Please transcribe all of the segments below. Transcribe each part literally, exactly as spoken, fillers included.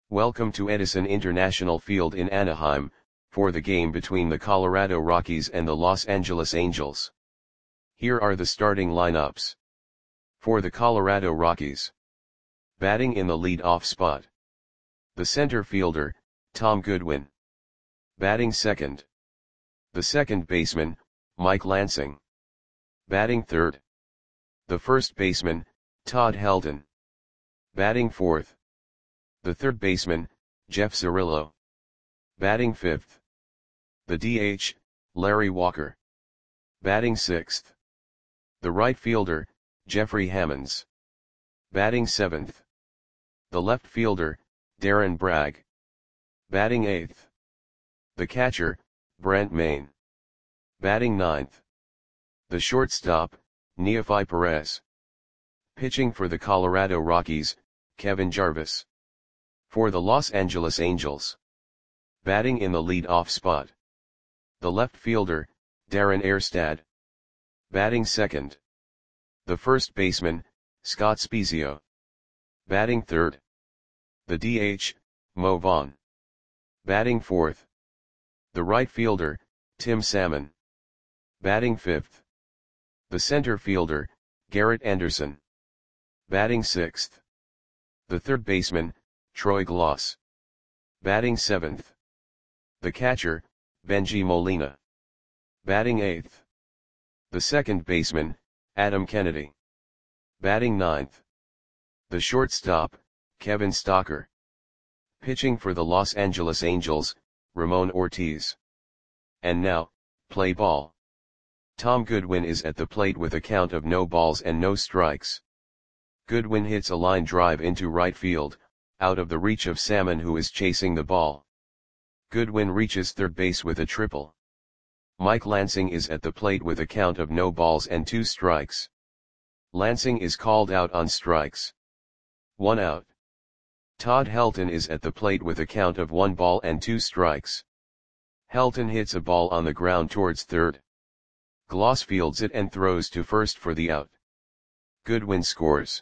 Welcome to Edison International Field in Anaheim, for the game between the Colorado Rockies and the Los Angeles Angels. Here are the starting lineups. For the Colorado Rockies. Batting in the lead-off spot. The center fielder, Tom Goodwin. Batting second. The second baseman, Mike Lansing. Batting third. The first baseman, Todd Helton. Batting fourth. The third baseman, Jeff Cirillo. Batting fifth. The D H, Larry Walker. Batting sixth. The right fielder, Jeffrey Hammonds. Batting seventh. The left fielder, Darren Bragg. Batting eighth. The catcher, Brent Mayne. Batting ninth. The shortstop, Neofi Perez. Pitching for the Colorado Rockies, Kevin Jarvis. For the Los Angeles Angels. Batting in the lead-off spot. The left fielder, Darren Erstad. Batting second. The first baseman, Scott Spiezio. Batting third. The D H, Mo Vaughn. Batting fourth. The right fielder, Tim Salmon. Batting fifth. The center fielder, Garrett Anderson. Batting sixth. The third baseman, Troy Gloss. Batting seventh. The catcher, Benji Molina. Batting eighth. The second baseman, Adam Kennedy. Batting ninth. The shortstop, Kevin Stocker. Pitching for the Los Angeles Angels, Ramon Ortiz. And now, play ball. Tom Goodwin is at the plate with a count of no balls and no strikes. Goodwin hits a line drive into right field, out of the reach of Salmon, who is chasing the ball. Goodwin reaches third base with a triple. Mike Lansing is at the plate with a count of no balls and two strikes. Lansing is called out on strikes. One out. Todd Helton is at the plate with a count of one ball and two strikes. Helton hits a ball on the ground towards third. Gloss fields it and throws to first for the out. Goodwin scores.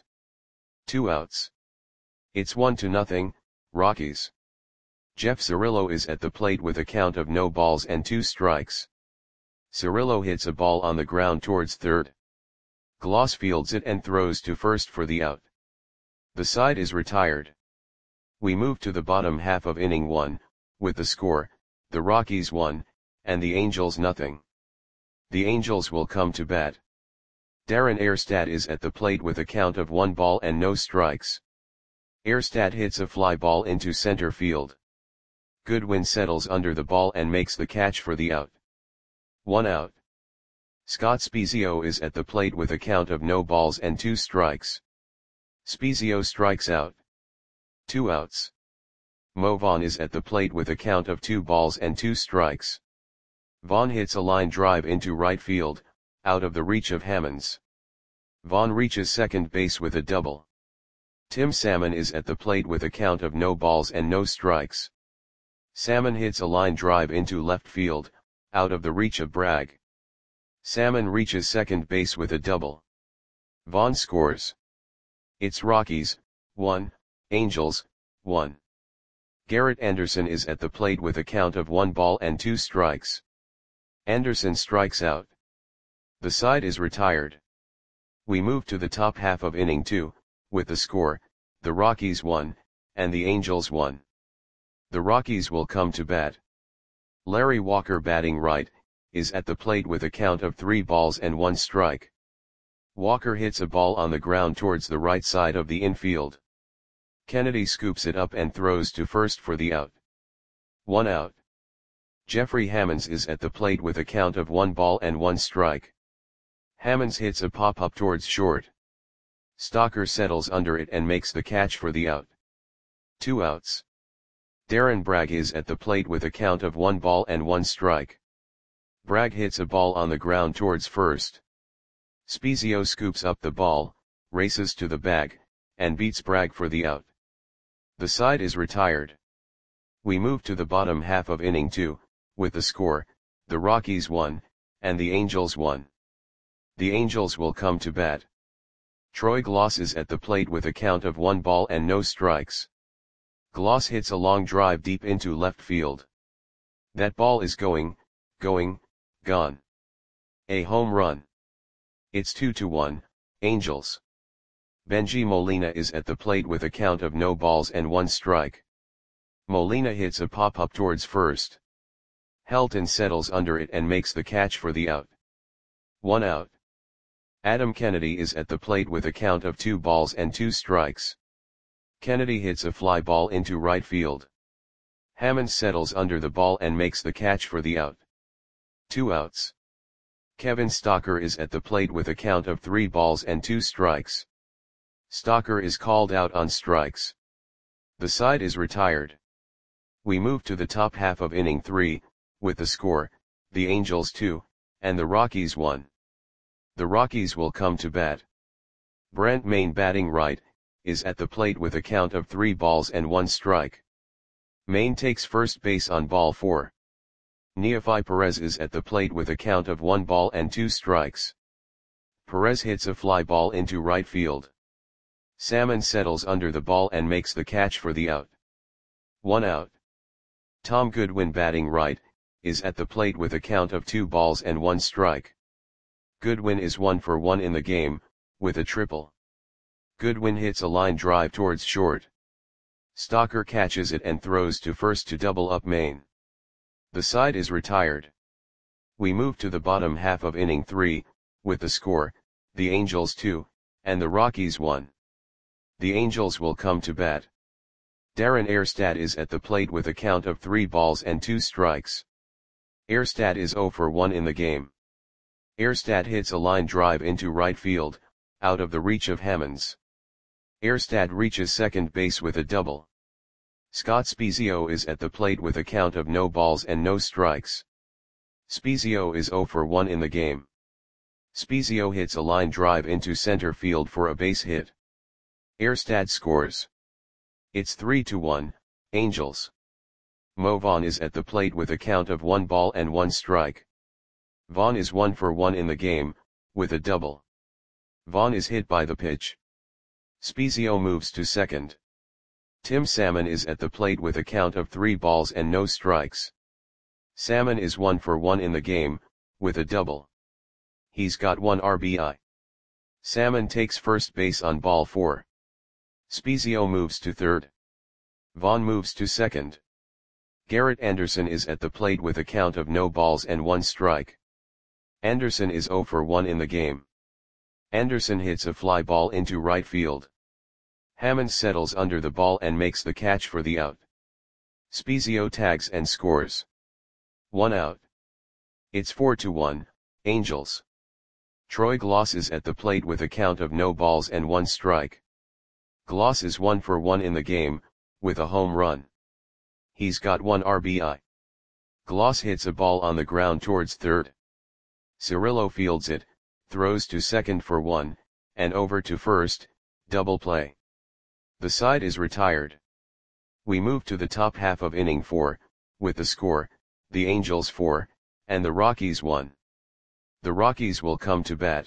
Two outs. It's one to nothing, Rockies. Jeff Cirillo is at the plate with a count of no balls and two strikes. Cirillo hits a ball on the ground towards third. Gloss fields it and throws to first for the out. The side is retired. We move to the bottom half of inning one, with the score, the Rockies one, and the Angels nothing. The Angels will come to bat. Darren Erstad is at the plate with a count of one ball and no strikes. Erstad hits a fly ball into center field. Goodwin settles under the ball and makes the catch for the out. One out. Scott Spiezio is at the plate with a count of no balls and two strikes. Spiezio strikes out. Two outs. Mo Vaughn is at the plate with a count of two balls and two strikes. Vaughn hits a line drive into right field, out of the reach of Hammonds. Vaughn reaches second base with a double. Tim Salmon is at the plate with a count of no balls and no strikes. Salmon hits a line drive into left field, out of the reach of Bragg. Salmon reaches second base with a double. Vaughn scores. It's Rockies, one, Angels, one. Garrett Anderson is at the plate with a count of one ball and two strikes. Anderson strikes out. The side is retired. We move to the top half of inning two, with the score, the Rockies one, and the Angels one. The Rockies will come to bat. Larry Walker, batting right, is at the plate with a count of three balls and one strike. Walker hits a ball on the ground towards the right side of the infield. Kennedy scoops it up and throws to first for the out. One out. Jeffrey Hammonds is at the plate with a count of one ball and one strike. Hammonds hits a pop-up towards short. Stocker settles under it and makes the catch for the out. Two outs. Darren Bragg is at the plate with a count of one ball and one strike. Bragg hits a ball on the ground towards first. Spiezio scoops up the ball, races to the bag, and beats Bragg for the out. The side is retired. We move to the bottom half of inning two, with the score, the Rockies one, and the Angels one. The Angels will come to bat. Troy Gloss is at the plate with a count of one ball and no strikes. Gloss hits a long drive deep into left field. That ball is going, going, gone. A home run. It's two to one, Angels. Benji Molina is at the plate with a count of no balls and one strike. Molina hits a pop-up towards first. Helton settles under it and makes the catch for the out. One out. Adam Kennedy is at the plate with a count of two balls and two strikes. Kennedy hits a fly ball into right field. Hammonds settles under the ball and makes the catch for the out. Two outs. Kevin Stocker is at the plate with a count of three balls and two strikes. Stocker is called out on strikes. The side is retired. We move to the top half of inning three, with the score, the Angels two, and the Rockies one. The Rockies will come to bat. Brent Mayne, batting right, is at the plate with a count of three balls and one strike. Mayne takes first base on ball four. Neofi Perez is at the plate with a count of one ball and two strikes. Perez hits a fly ball into right field. Salmon settles under the ball and makes the catch for the out. One out. Tom Goodwin, batting right, is at the plate with a count of two balls and one strike. Goodwin is one for one in the game, with a triple. Goodwin hits a line drive towards short. Stocker catches it and throws to first to double up Mayne. The side is retired. We move to the bottom half of inning three, with the score, the Angels two, and the Rockies one. The Angels will come to bat. Darren Erstad is at the plate with a count of three balls and two strikes. Erstad is zero for one in the game. Erstad hits a line drive into right field, out of the reach of Hammonds. Erstad reaches second base with a double. Scott Spiezio is at the plate with a count of no balls and no strikes. Spiezio is zero for one in the game. Spiezio hits a line drive into center field for a base hit. Erstad scores. It's three to one, Angels. Mo Vaughn is at the plate with a count of one ball and one strike. Vaughn is one for one in the game, with a double. Vaughn is hit by the pitch. Spiezio moves to second. Tim Salmon is at the plate with a count of three balls and no strikes. Salmon is one for one in the game, with a double. He's got one R B I. Salmon takes first base on ball four. Spiezio moves to third. Vaughn moves to second. Garrett Anderson is at the plate with a count of no balls and one strike. Anderson is zero for one in the game. Anderson hits a fly ball into right field. Hammond settles under the ball and makes the catch for the out. Spiezio tags and scores. One out. It's four to one, Angels. Troy Gloss is at the plate with a count of no balls and one strike. Gloss is one for one in the game, with a home run. He's got one R B I. Gloss hits a ball on the ground towards third. Cirillo fields it, throws to second for one, and over to first, double play. The side is retired. We move to the top half of inning four, with the score, the Angels four, and the Rockies one. The Rockies will come to bat.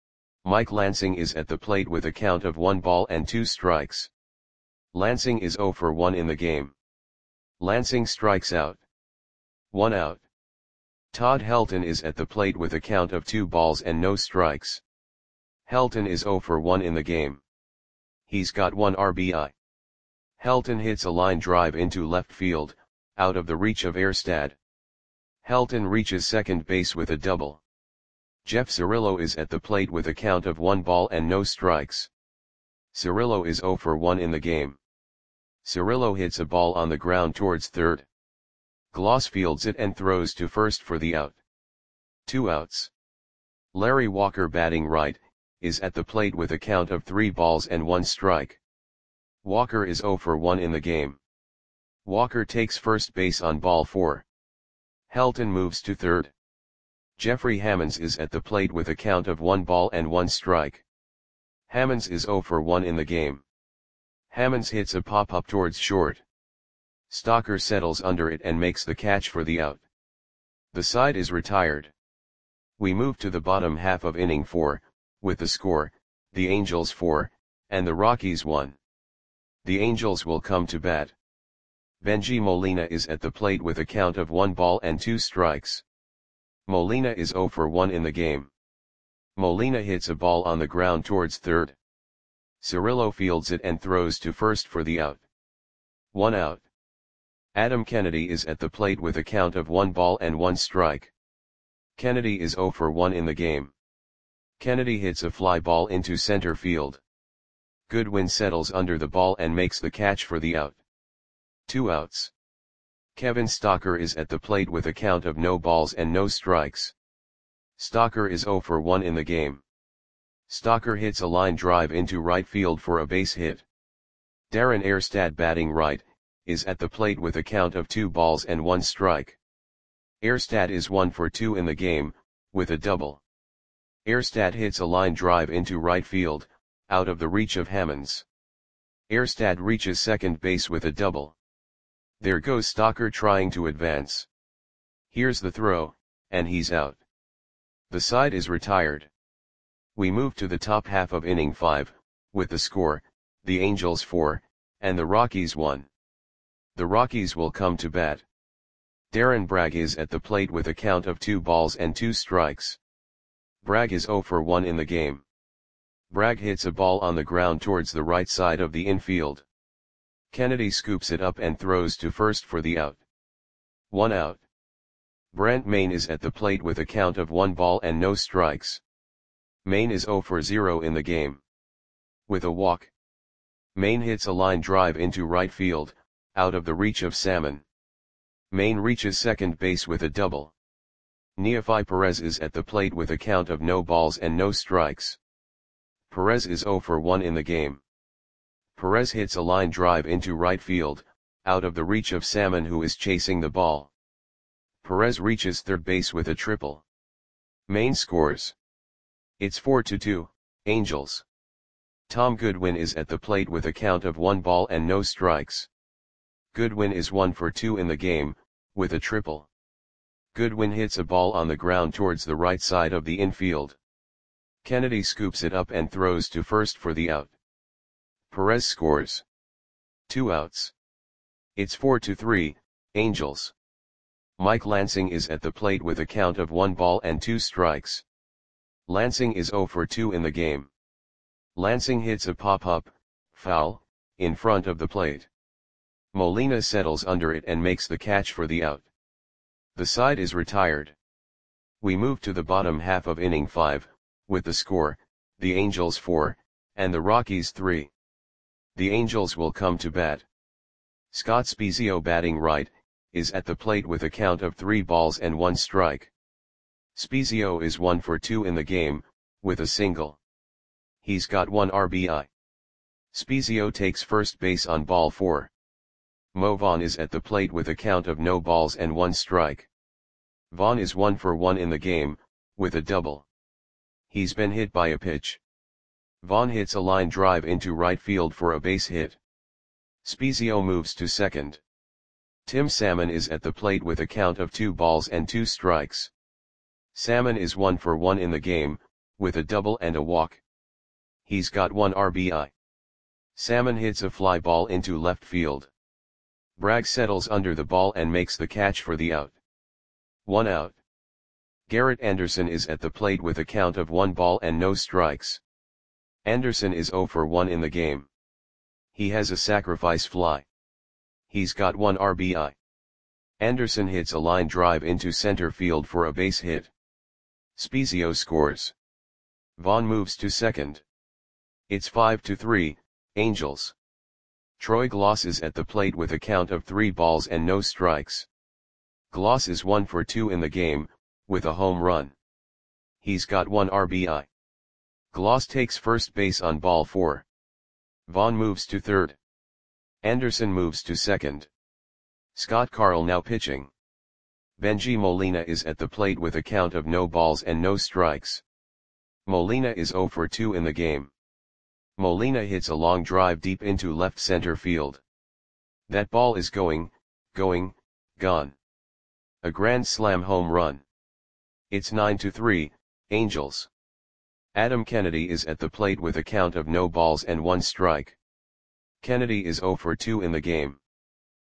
Mike Lansing is at the plate with a count of one ball and two strikes. Lansing is zero for one in the game. Lansing strikes out. One out. Todd Helton is at the plate with a count of two balls and no strikes. Helton is zero for one in the game. He's got one R B I. Helton hits a line drive into left field, out of the reach of Erstad. Helton reaches second base with a double. Jeff Cirillo is at the plate with a count of one ball and no strikes. Cirillo is zero for one in the game. Cirillo hits a ball on the ground towards third. Gloss fields it and throws to first for the out. Two outs. Larry Walker, batting right, is at the plate with a count of three balls and one strike. Walker is zero for one in the game. Walker takes first base on ball four. Helton moves to third. Jeffrey Hammonds is at the plate with a count of one ball and one strike. Hammonds is zero for one in the game. Hammonds hits a pop-up towards short. Stocker settles under it and makes the catch for the out. The side is retired. We move to the bottom half of inning four, with the score, the Angels four, and the Rockies one. The Angels will come to bat. Benji Molina is at the plate with a count of one ball and two strikes. Molina is zero for one in the game. Molina hits a ball on the ground towards third. Cirillo fields it and throws to first for the out. One out. Adam Kennedy is at the plate with a count of one ball and one strike. Kennedy is zero for one in the game. Kennedy hits a fly ball into center field. Goodwin settles under the ball and makes the catch for the out. Two outs. Kevin Stocker is at the plate with a count of no balls and no strikes. Stocker is zero for one in the game. Stocker hits a line drive into right field for a base hit. Darren Erstad, batting right, is at the plate with a count of two balls and one strike. Erstad is one for two in the game, with a double. Erstad hits a line drive into right field, out of the reach of Hammonds. Erstad reaches second base with a double. There goes Stocker trying to advance. Here's the throw, and he's out. The side is retired. We move to the top half of inning five, with the score, the Angels four, and the Rockies one. The Rockies will come to bat. Darren Bragg is at the plate with a count of two balls and two strikes. Bragg is zero for one in the game. Bragg hits a ball on the ground towards the right side of the infield. Kennedy scoops it up and throws to first for the out. One out. Brent Mayne is at the plate with a count of one ball and no strikes. Mayne is zero for zero in the game. With a walk. Mayne hits a line drive into right field, out of the reach of Salmon. Mayne reaches second base with a double. Neefi Perez is at the plate with a count of no balls and no strikes. Perez is zero for one in the game. Perez hits a line drive into right field, out of the reach of Salmon, who is chasing the ball. Perez reaches third base with a triple. Mayne scores. It's four to two, Angels. Tom Goodwin is at the plate with a count of one ball and no strikes. Goodwin is one for two in the game, with a triple. Goodwin hits a ball on the ground towards the right side of the infield. Kennedy scoops it up and throws to first for the out. Perez scores. Two outs. It's four to three, Angels. Mike Lansing is at the plate with a count of one ball and two strikes. Lansing is zero for two in the game. Lansing hits a pop-up, foul, in front of the plate. Molina settles under it and makes the catch for the out. The side is retired. We move to the bottom half of inning five, with the score, the Angels four, and the Rockies three. The Angels will come to bat. Scott Spiezio, batting right, is at the plate with a count of three balls and one strike. Spiezio is one for two in the game, with a single. He's got one R B I. Spiezio takes first base on ball four. Mo Vaughn is at the plate with a count of no balls and one strike. Vaughn is one for one in the game, with a double. He's been hit by a pitch. Vaughn hits a line drive into right field for a base hit. Spiezio moves to second. Tim Salmon is at the plate with a count of two balls and two strikes. Salmon is one for one in the game, with a double and a walk. He's got one R B I. Salmon hits a fly ball into left field. Bragg settles under the ball and makes the catch for the out. One out. Garrett Anderson is at the plate with a count of one ball and no strikes. Anderson is zero for one in the game. He has a sacrifice fly. He's got one R B I. Anderson hits a line drive into center field for a base hit. Spiezio scores. Vaughn moves to second. It's five to three, Angels. Troy Gloss is at the plate with a count of three balls and no strikes. Gloss is one for two in the game, with a home run. He's got one R B I. Gloss takes first base on ball four. Vaughn moves to third. Anderson moves to second. Scott Carl now pitching. Benji Molina is at the plate with a count of no balls and no strikes. Molina is zero for two in the game. Molina hits a long drive deep into left center field. That ball is going, going, gone. A grand slam home run. It's nine to three, Angels. Adam Kennedy is at the plate with a count of no balls and one strike. Kennedy is zero for two in the game.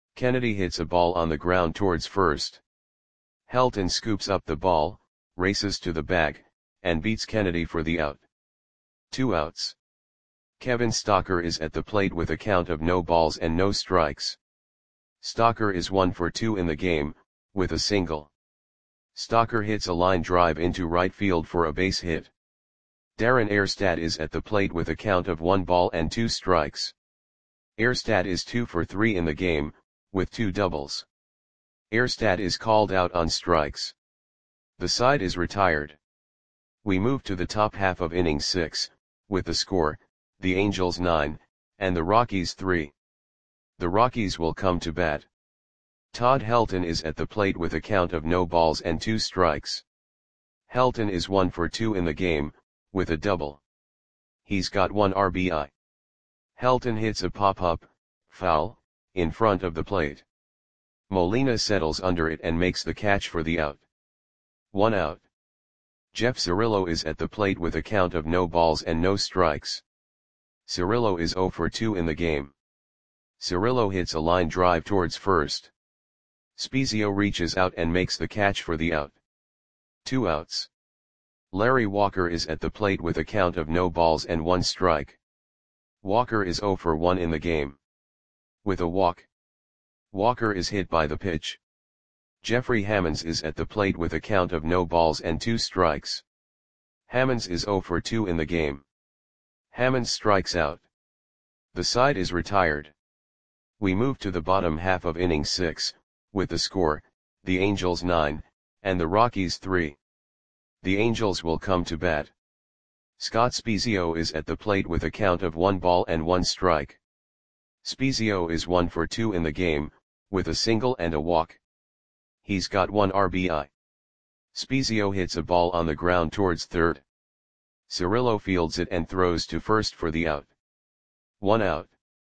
Kennedy hits a ball on the ground towards first. Helton scoops up the ball, races to the bag, and beats Kennedy for the out. Two outs. Kevin Stocker is at the plate with a count of no balls and no strikes. Stocker is one for two in the game, with a single. Stocker hits a line drive into right field for a base hit. Darren Erstad is at the plate with a count of one ball and two strikes. Erstad is two for three in the game, with two doubles. Erstad is called out on strikes. The side is retired. We move to the top half of inning six, with the score, the Angels nine, and the Rockies three. The Rockies will come to bat. Todd Helton is at the plate with a count of no balls and two strikes. Helton is one for two in the game, with a double. He's got one R B I. Helton hits a pop-up, foul, in front of the plate. Molina settles under it and makes the catch for the out. One out. Jeff Cirillo is at the plate with a count of no balls and no strikes. Cirillo is zero for two in the game. Cirillo hits a line drive towards first. Spezio reaches out and makes the catch for the out. Two outs. Larry Walker is at the plate with a count of no balls and one strike. Walker is zero for one in the game. With a walk. Walker is hit by the pitch. Jeffrey Hammonds is at the plate with a count of no balls and two strikes. Hammonds is zero for two in the game. Hammonds strikes out. The side is retired. We move to the bottom half of inning six, with the score, the Angels nine, and the Rockies three. The Angels will come to bat. Scott Spezio is at the plate with a count of one ball and one strike. Spezio is one for two in the game, with a single and a walk. He's got one R B I. Spezio hits a ball on the ground towards third. Cirillo fields it and throws to first for the out. One out.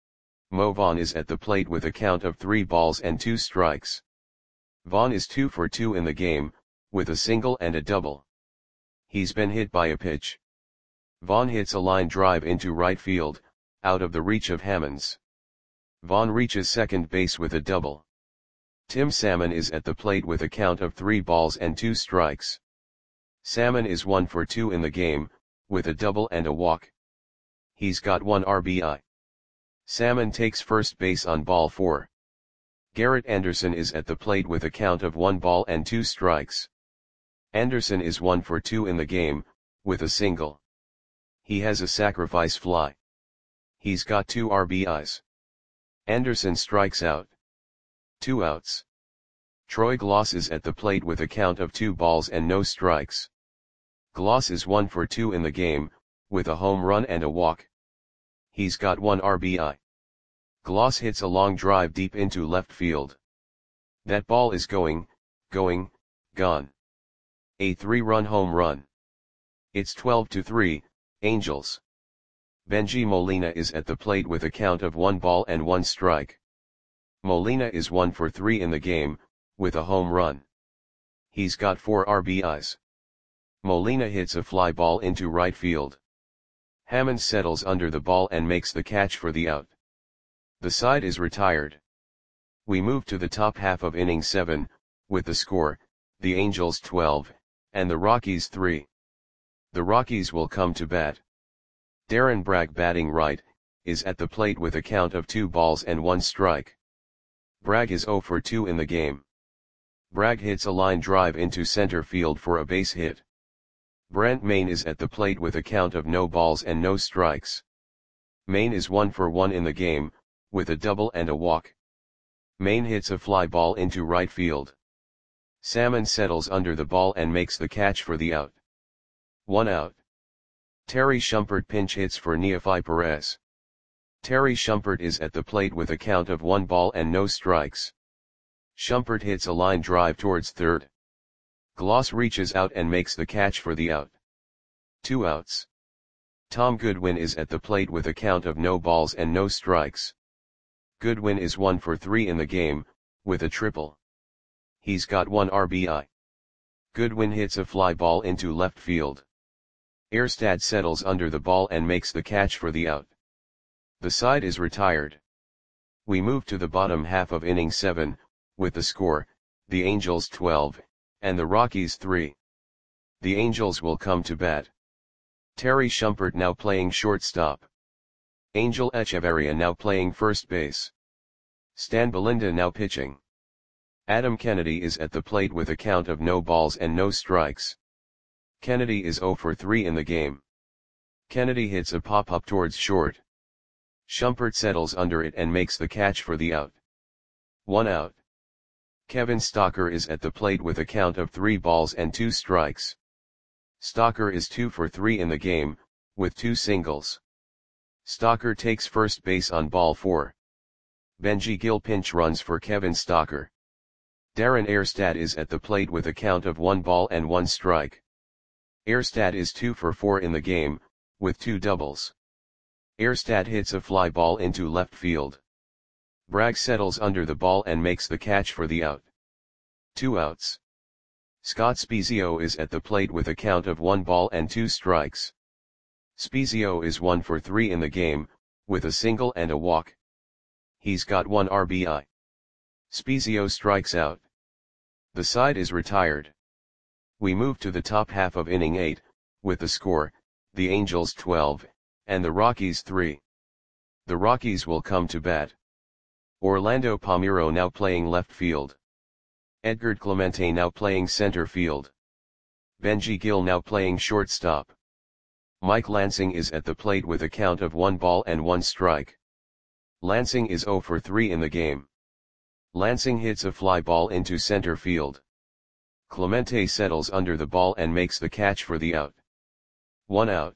Mo Vaughn is at the plate with a count of three balls and two strikes. Vaughn is two for two in the game, with a single and a double. He's been hit by a pitch. Vaughn hits a line drive into right field, out of the reach of Hammonds. Vaughn reaches second base with a double. Tim Salmon is at the plate with a count of three balls and two strikes. Salmon is one for two in the game, with a double and a walk. He's got one R B I. Salmon takes first base on ball four. Garrett Anderson is at the plate with a count of one ball and two strikes. Anderson is one for two in the game, with a single. He has a sacrifice fly. He's got two R B Is. Anderson strikes out. Two outs. Troy Gloss is at the plate with a count of two balls and no strikes. Gloss is one for two in the game, with a home run and a walk. He's got one R B I. Gloss hits a long drive deep into left field. That ball is going, going, gone. A three-run home run. It's twelve to three, Angels. Benji Molina is at the plate with a count of one ball and one strike. Molina is one for three in the game, with a home run. He's got four R B Is. Molina hits a fly ball into right field. Hammond settles under the ball and makes the catch for the out. The side is retired. We move to the top half of inning seven, with the score, the Angels twelve, and the Rockies three. The Rockies will come to bat. Darren Bragg, batting right, is at the plate with a count of two balls and one strike. Bragg is zero for two in the game. Bragg hits a line drive into center field for a base hit. Brent Maine is at the plate with a count of no balls and no strikes. Maine is one for one in the game, with a double and a walk. Maine hits a fly ball into right field. Salmon settles under the ball and makes the catch for the out. One out. Terry Shumpert pinch hits for Neofi Perez. Terry Shumpert is at the plate with a count of one ball and no strikes. Shumpert hits a line drive towards third. Gloss reaches out and makes the catch for the out. Two outs. Tom Goodwin is at the plate with a count of no balls and no strikes. Goodwin is one for three in the game, with a triple. He's got one R B I. Goodwin hits a fly ball into left field. Erstad settles under the ball and makes the catch for the out. The side is retired. We move to the bottom half of inning seven, with the score, the Angels twelve, and the Rockies three. The Angels will come to bat. Terry Shumpert now playing shortstop. Angel Echeverria now playing first base. Stan Belinda now pitching. Adam Kennedy is at the plate with a count of no balls and no strikes. Kennedy is oh for three in the game. Kennedy hits a pop-up towards short. Shumpert settles under it and makes the catch for the out. One out. Kevin Stocker is at the plate with a count of three balls and two strikes. Stocker is two for three in the game, with two singles. Stocker takes first base on ball four. Benji Gill pinch runs for Kevin Stocker. Darren Erstad is at the plate with a count of one ball and one strike. Erstad is two for four in the game, with two doubles. Erstad hits a fly ball into left field. Bragg settles under the ball and makes the catch for the out. Two outs. Scott Spiezio is at the plate with a count of one ball and two strikes. Spiezio is one for three in the game, with a single and a walk. He's got one R B I. Spiezio strikes out. The side is retired. We move to the top half of inning eight, with the score, the Angels twelve, and the Rockies three. The Rockies will come to bat. Orlando Palmeiro now playing left field. Edgar Clemente now playing center field. Benji Gill now playing shortstop. Mike Lansing is at the plate with a count of one ball and one strike. Lansing is oh for three in the game. Lansing hits a fly ball into center field. Clemente settles under the ball and makes the catch for the out. One out.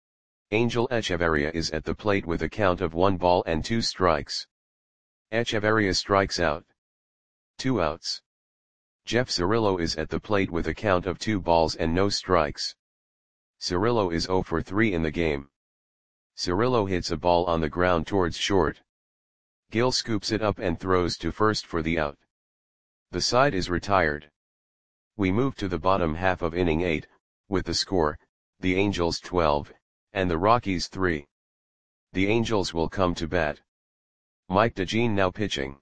Angel Echeverria is at the plate with a count of one ball and two strikes. Echeverria strikes out. Two outs. Jeff Cirillo is at the plate with a count of two balls and no strikes. Cirillo is oh for three in the game. Cirillo hits a ball on the ground towards short. Gill scoops it up and throws to first for the out. The side is retired. We move to the bottom half of inning eight, with the score, the Angels twelve, and the Rockies three. The Angels will come to bat. Mike DeJean now pitching.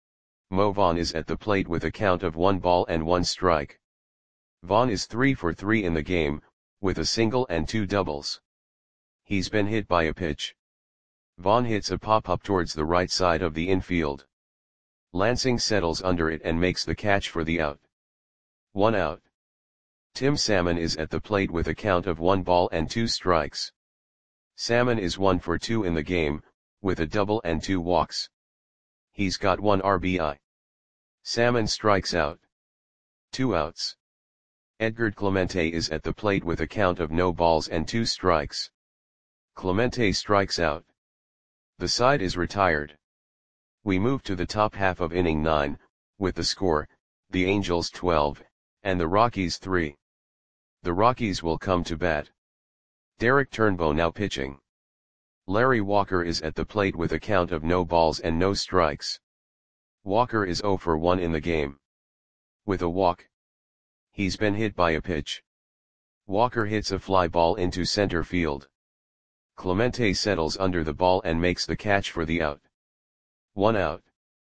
Mo Vaughn is at the plate with a count of one ball and one strike. Vaughn is three for three in the game, with a single and two doubles. He's been hit by a pitch. Vaughn hits a pop-up towards the right side of the infield. Lansing settles under it and makes the catch for the out. One out. Tim Salmon is at the plate with a count of one ball and two strikes. Salmon is one for two in the game, with a double and two walks. He's got one R B I. Salmon strikes out. Two outs. Edgar Clemente is at the plate with a count of no balls and two strikes. Clemente strikes out. The side is retired. We move to the top half of inning nine, with the score, the Angels twelve, and the Rockies three. The Rockies will come to bat. Derek Turnbow now pitching. Larry Walker is at the plate with a count of no balls and no strikes. Walker is oh for one in the game. With a walk. He's been hit by a pitch. Walker hits a fly ball into center field. Clemente settles under the ball and makes the catch for the out. One out.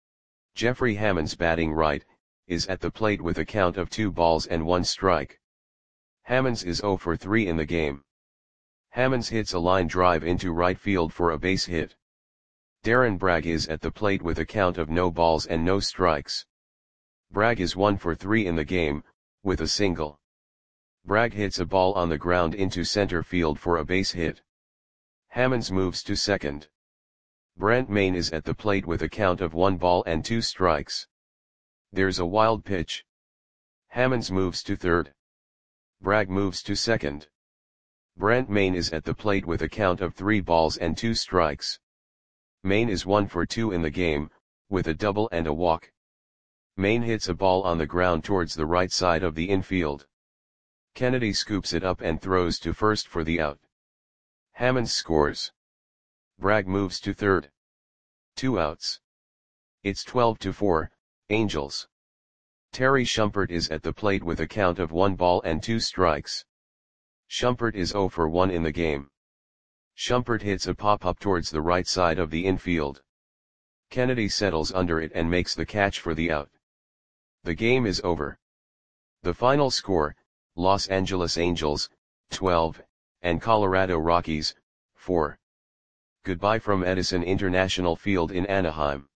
Jeffrey Hammonds batting right, is at the plate with a count of two balls and one strike. Hammonds is oh for three in the game. Hammonds hits a line drive into right field for a base hit. Darren Bragg is at the plate with a count of no balls and no strikes. Bragg is one for three in the game, with a single. Bragg hits a ball on the ground into center field for a base hit. Hammonds moves to second. Brent Main is at the plate with a count of one ball and two strikes. There's a wild pitch. Hammonds moves to third. Bragg moves to second. Brent Main is at the plate with a count of three balls and two strikes. Main is one for two in the game, with a double and a walk. Main hits a ball on the ground towards the right side of the infield. Kennedy scoops it up and throws to first for the out. Hammonds scores. Bragg moves to third. Two outs. It's twelve to four, Angels. Terry Shumpert is at the plate with a count of one ball and two strikes. Shumpert is oh for one in the game. Shumpert hits a pop-up towards the right side of the infield. Kennedy settles under it and makes the catch for the out. The game is over. The final score, Los Angeles Angels, twelve, and Colorado Rockies, four. Goodbye from Edison International Field in Anaheim.